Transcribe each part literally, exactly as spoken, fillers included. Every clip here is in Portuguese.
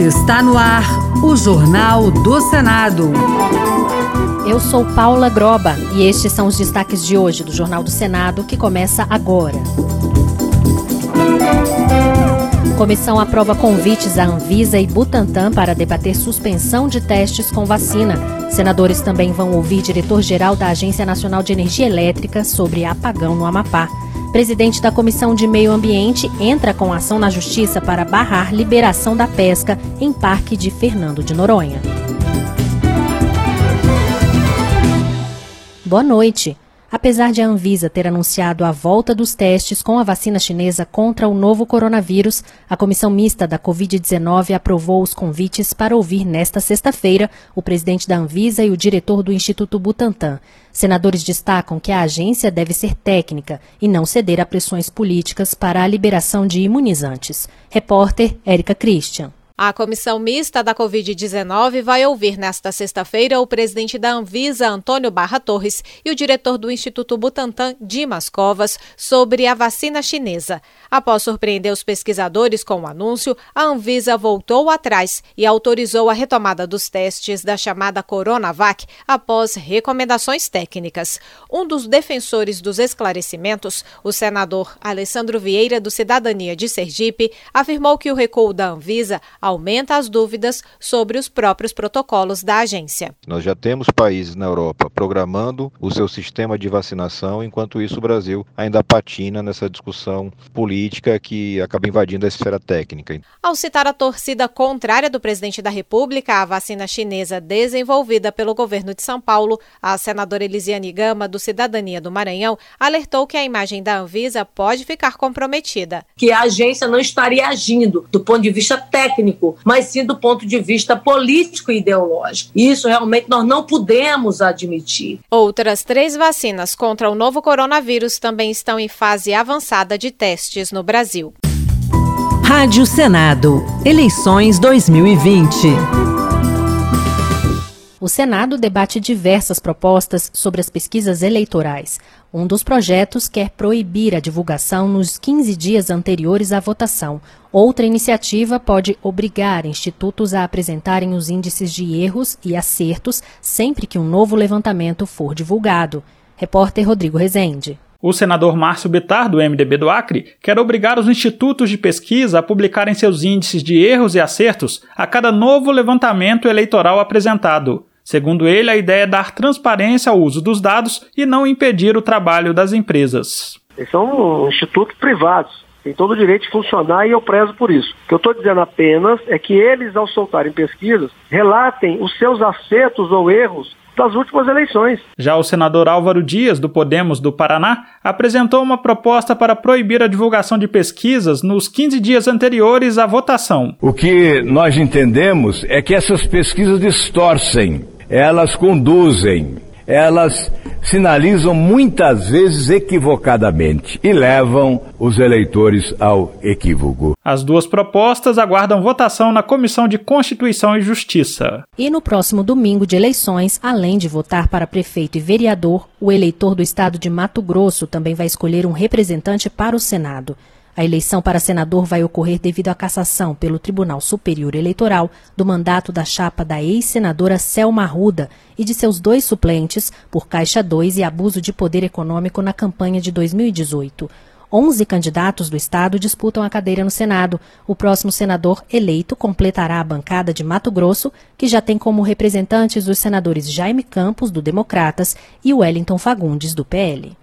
Está no ar o Jornal do Senado. Eu sou Paula Groba e estes são os destaques de hoje do Jornal do Senado, que começa agora. Comissão aprova convites à Anvisa e Butantan para debater suspensão de testes com vacina. Senadores também vão ouvir diretor-geral da Agência Nacional de Energia Elétrica sobre apagão no Amapá. Presidente da Comissão de Meio Ambiente entra com ação na Justiça para barrar liberação da pesca em Parque de Fernando de Noronha. Boa noite. Apesar de a Anvisa ter anunciado a volta dos testes com a vacina chinesa contra o novo coronavírus, a Comissão Mista da covid dezenove aprovou os convites para ouvir nesta sexta-feira o presidente da Anvisa e o diretor do Instituto Butantan. Senadores destacam que a agência deve ser técnica e não ceder a pressões políticas para a liberação de imunizantes. Repórter Érica Christian. A Comissão Mista da covid dezenove vai ouvir nesta sexta-feira o presidente da Anvisa, Antônio Barra Torres, e o diretor do Instituto Butantan, Dimas Covas, sobre a vacina chinesa. Após surpreender os pesquisadores com o anúncio, a Anvisa voltou atrás e autorizou a retomada dos testes da chamada Coronavac após recomendações técnicas. Um dos defensores dos esclarecimentos, o senador Alessandro Vieira, do Cidadania de Sergipe, afirmou que o recuo da Anvisa aumenta as dúvidas sobre os próprios protocolos da agência. Nós já temos países na Europa programando o seu sistema de vacinação, enquanto isso o Brasil ainda patina nessa discussão política que acaba invadindo a esfera técnica. Ao citar a torcida contrária do presidente da República à vacina chinesa desenvolvida pelo governo de São Paulo, a senadora Elisiane Gama, do Cidadania do Maranhão, alertou que a imagem da Anvisa pode ficar comprometida. Que a agência não estaria agindo do ponto de vista técnico, mas sim do ponto de vista político e ideológico. Isso realmente nós não podemos admitir. Outras três vacinas contra o novo coronavírus também estão em fase avançada de testes no Brasil. Rádio Senado. Eleições dois mil e vinte. O Senado debate diversas propostas sobre as pesquisas eleitorais. Um dos projetos quer proibir a divulgação nos quinze dias anteriores à votação. Outra iniciativa pode obrigar institutos a apresentarem os índices de erros e acertos sempre que um novo levantamento for divulgado. Repórter Rodrigo Rezende. O senador Márcio Bittar, do M D B do Acre, quer obrigar os institutos de pesquisa a publicarem seus índices de erros e acertos a cada novo levantamento eleitoral apresentado. Segundo ele, a ideia é dar transparência ao uso dos dados e não impedir o trabalho das empresas. Eles são institutos privados, têm todo o direito de funcionar e eu prezo por isso. O que eu estou dizendo apenas é que eles, ao soltarem pesquisas, relatem os seus acertos ou erros das últimas eleições. Já o senador Álvaro Dias, do Podemos do Paraná, apresentou uma proposta para proibir a divulgação de pesquisas nos quinze dias anteriores à votação. O que nós entendemos é que essas pesquisas distorcem, elas conduzem, elas sinalizam muitas vezes equivocadamente e levam os eleitores ao equívoco. As duas propostas aguardam votação na Comissão de Constituição e Justiça. E no próximo domingo de eleições, além de votar para prefeito e vereador, o eleitor do estado de Mato Grosso também vai escolher um representante para o Senado. A eleição para senador vai ocorrer devido à cassação pelo Tribunal Superior Eleitoral do mandato da chapa da ex-senadora Selma Arruda e de seus dois suplentes por Caixa dois e abuso de poder econômico na campanha de dois mil e dezoito. Onze candidatos do estado disputam a cadeira no Senado. O próximo senador eleito completará a bancada de Mato Grosso, que já tem como representantes os senadores Jaime Campos, do Democratas, e Wellington Fagundes, do P L.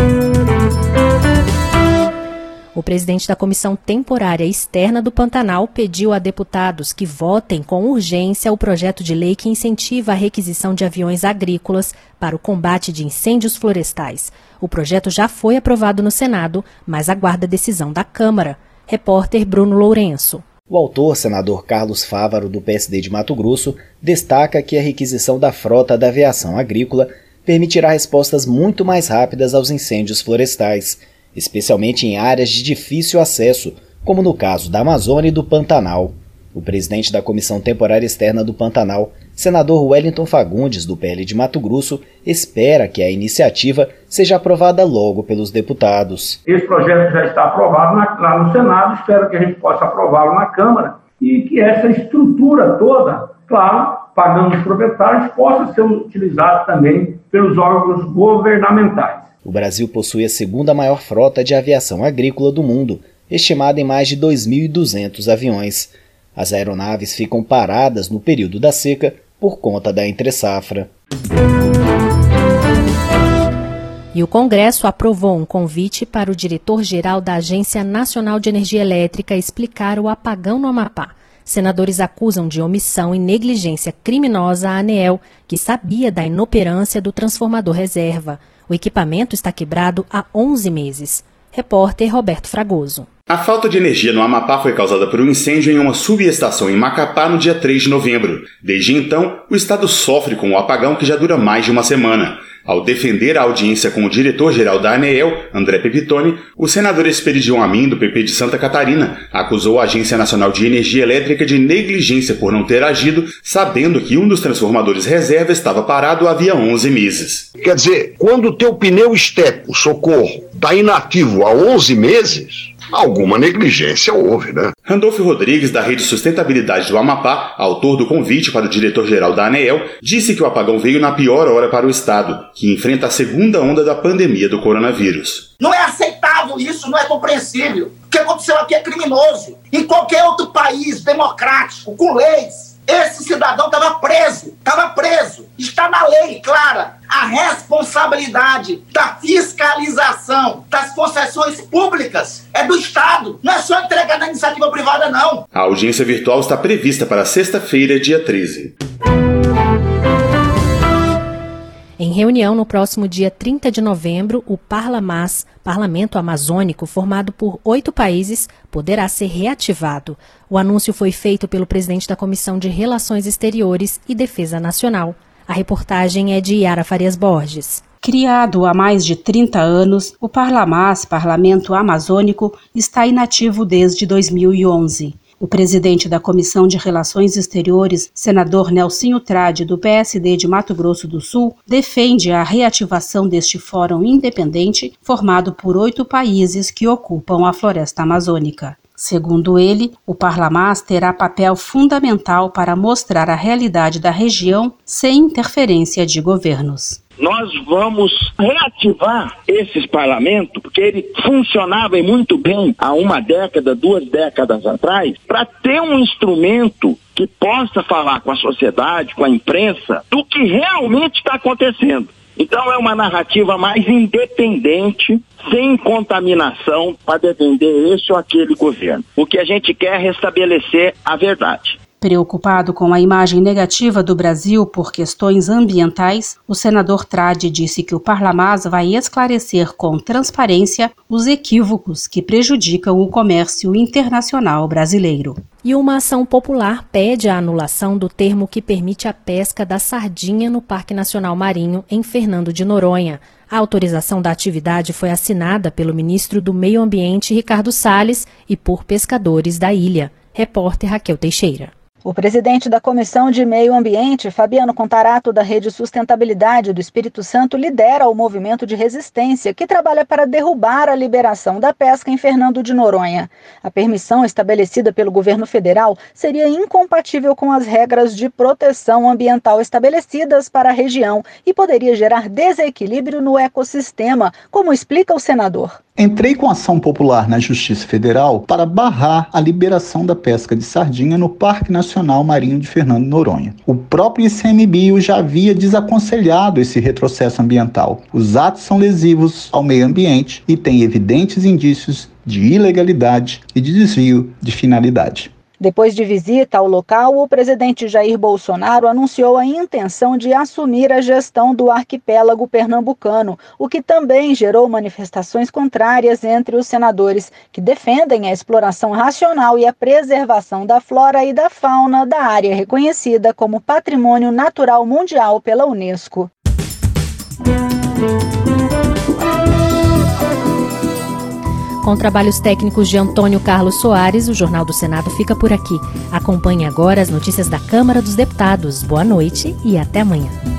O presidente da Comissão Temporária Externa do Pantanal pediu a deputados que votem com urgência o projeto de lei que incentiva a requisição de aviões agrícolas para o combate de incêndios florestais. O projeto já foi aprovado no Senado, mas aguarda decisão da Câmara. Repórter Bruno Lourenço. O autor, senador Carlos Fávaro, do P S D de Mato Grosso, destaca que a requisição da frota da aviação agrícola permitirá respostas muito mais rápidas aos incêndios florestais, especialmente em áreas de difícil acesso, como no caso da Amazônia e do Pantanal. O presidente da Comissão Temporária Externa do Pantanal, senador Wellington Fagundes, do P L de Mato Grosso, espera que a iniciativa seja aprovada logo pelos deputados. Esse projeto já está aprovado na, lá no Senado, espero que a gente possa aprová-lo na Câmara e que essa estrutura toda, claro, pagando os proprietários, possa ser utilizada também pelos órgãos governamentais. O Brasil possui a segunda maior frota de aviação agrícola do mundo, estimada em mais de dois mil e duzentos aviões. As aeronaves ficam paradas no período da seca por conta da entre-safra. E o Congresso aprovou um convite para o diretor-geral da Agência Nacional de Energia Elétrica explicar o apagão no Amapá. Senadores acusam de omissão e negligência criminosa a ANEEL, que sabia da inoperância do transformador reserva. O equipamento está quebrado há onze meses. Repórter Roberto Fragoso. A falta de energia no Amapá foi causada por um incêndio em uma subestação em Macapá no dia três de novembro. Desde então, o estado sofre com o apagão que já dura mais de uma semana. Ao defender a audiência com o diretor-geral da ANEEL, André Pepitone, o senador Esperidion Amin, do P P de Santa Catarina, acusou a Agência Nacional de Energia Elétrica de negligência por não ter agido, sabendo que um dos transformadores reserva estava parado havia onze meses. Quer dizer, quando o teu pneu Esteco, Socorro, está inativo há onze meses... alguma negligência houve, né? Randolfo Rodrigues, da Rede Sustentabilidade do Amapá, autor do convite para o diretor-geral da ANEEL, disse que o apagão veio na pior hora para o estado, que enfrenta a segunda onda da pandemia do coronavírus. Não é aceitável isso, não é compreensível. O que aconteceu aqui é criminoso. Em qualquer outro país democrático, com leis, esse cidadão estava preso, estava preso. Está na lei, clara, a responsabilidade da fiscalização das concessões públicas é do Estado. Não é só entregar na iniciativa privada, não. A audiência virtual está prevista para sexta-feira, dia treze. Em reunião no próximo dia trinta de novembro, o Parlamás, Parlamento Amazônico, formado por oito países, poderá ser reativado. O anúncio foi feito pelo presidente da Comissão de Relações Exteriores e Defesa Nacional. A reportagem é de Yara Farias Borges. Criado há mais de trinta anos, o Parlamás, Parlamento Amazônico, está inativo desde dois mil e onze. O presidente da Comissão de Relações Exteriores, senador Nelsinho Trade, do P S D de Mato Grosso do Sul, defende a reativação deste fórum independente formado por oito países que ocupam a floresta amazônica. Segundo ele, o Parlamás terá papel fundamental para mostrar a realidade da região sem interferência de governos. Nós vamos reativar esses parlamentos, porque ele funcionava muito bem há uma década, duas décadas atrás, para ter um instrumento que possa falar com a sociedade, com a imprensa, do que realmente está acontecendo. Então é uma narrativa mais independente, sem contaminação, para defender esse ou aquele governo. O que a gente quer é restabelecer a verdade. Preocupado com a imagem negativa do Brasil por questões ambientais, o senador Trade disse que o Parlamás vai esclarecer com transparência os equívocos que prejudicam o comércio internacional brasileiro. E uma ação popular pede a anulação do termo que permite a pesca da sardinha no Parque Nacional Marinho, em Fernando de Noronha. A autorização da atividade foi assinada pelo ministro do Meio Ambiente, Ricardo Salles, e por pescadores da ilha. Repórter Raquel Teixeira. O presidente da Comissão de Meio Ambiente, Fabiano Contarato, da Rede Sustentabilidade do Espírito Santo, lidera o movimento de resistência que trabalha para derrubar a liberação da pesca em Fernando de Noronha. A permissão estabelecida pelo governo federal seria incompatível com as regras de proteção ambiental estabelecidas para a região e poderia gerar desequilíbrio no ecossistema, como explica o senador. Entrei com ação popular na Justiça Federal para barrar a liberação da pesca de sardinha no Parque Nacional Marinho de Fernando de Noronha. O próprio I C M B I O já havia desaconselhado esse retrocesso ambiental. Os atos são lesivos ao meio ambiente e têm evidentes indícios de ilegalidade e de desvio de finalidade. Depois de visita ao local, o presidente Jair Bolsonaro anunciou a intenção de assumir a gestão do arquipélago pernambucano, o que também gerou manifestações contrárias entre os senadores, que defendem a exploração racional e a preservação da flora e da fauna da área reconhecida como Patrimônio Natural Mundial pela Unesco. Com trabalhos técnicos de Antônio Carlos Soares, o Jornal do Senado fica por aqui. Acompanhe agora as notícias da Câmara dos Deputados. Boa noite e até amanhã.